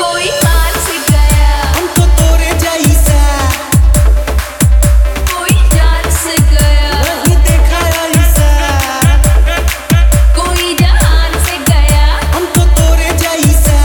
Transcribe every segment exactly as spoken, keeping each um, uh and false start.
कोई हार से गया हमको तोरे जैसा कोई जान से गया नहीं देखा ऐसा कोई जहान से गया हमको तोरे जैसा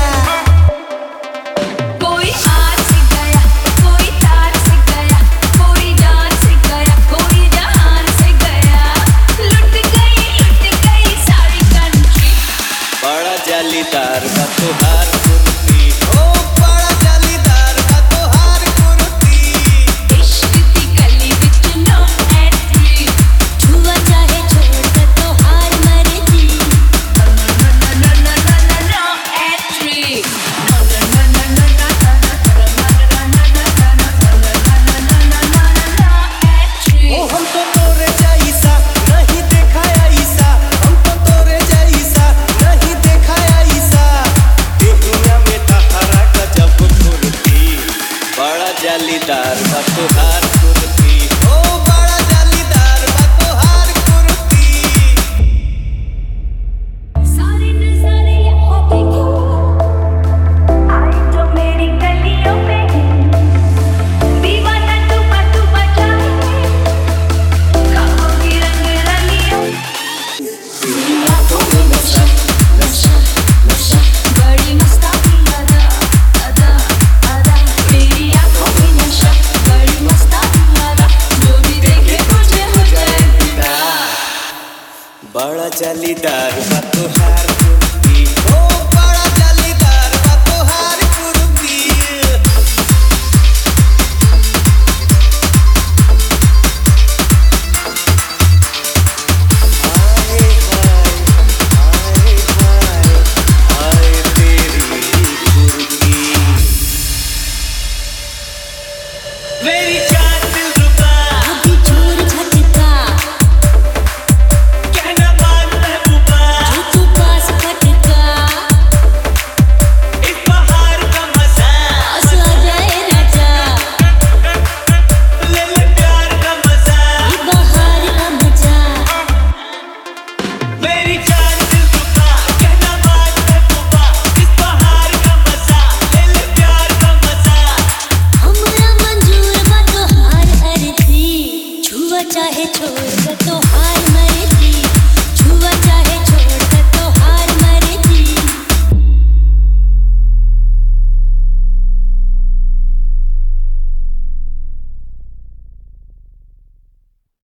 कोई हार से गया कोई तार से गया कोई जान से गया कोई जहान से गया लुट गई लुट गई सारी कंट्री बड़ा जालीदार बा तोहार कुर्ती ओ बड़ा जालीदार बा तोहार कुर्ती इश्क दी गली विच नो एंट्री छुआ चाहे छोड़ तो हार मरदी नो नो नो नो नो नो एंट्री नो नो नो नो नो एंट्री ओ हमको तोरे जैसा नहीं देखा ऐसा हमको तोरे जैसा नहीं देखा ऐसा दुनिया में तहरा गजब कुर्ती बड़ा जालीदार बा तोहार कुर्ती ओ बड़ा जालीदार बा तोहार कुर्ती सारे नजारे यहाँ देखो आई जो मेरी गलियों में दीवाना तू तू बजाए खाओ की रंग रलियों आंखों में नशा नशा नशा बड़ी मस्तानी अदा अदा अदा मेरी आंखों में नशा बड़ी मस्तानी अदा जो भी देखे मुझे हो जाए फिदा बड़ा जालीदार बा तोहार कुर्ती ओ बड़ा जालीदार बा तोहार कुर्ती हाय हाय हाय हाय तेरी कुर्ती मेरी जान दिलरुबा अभी जोर झटका कहना मान महबूबा जो तू पास फटका इस बहार का मजा पास आ जाए राजा ले ले प्यार का मजा ये बहार का मजा मेरी जान दिलरुबा कहना मान महबूबा इस बहार का मजा ले ले प्यार का मजा हमरा मंजूर बा तोहार अरती छुआ चाहे छोड़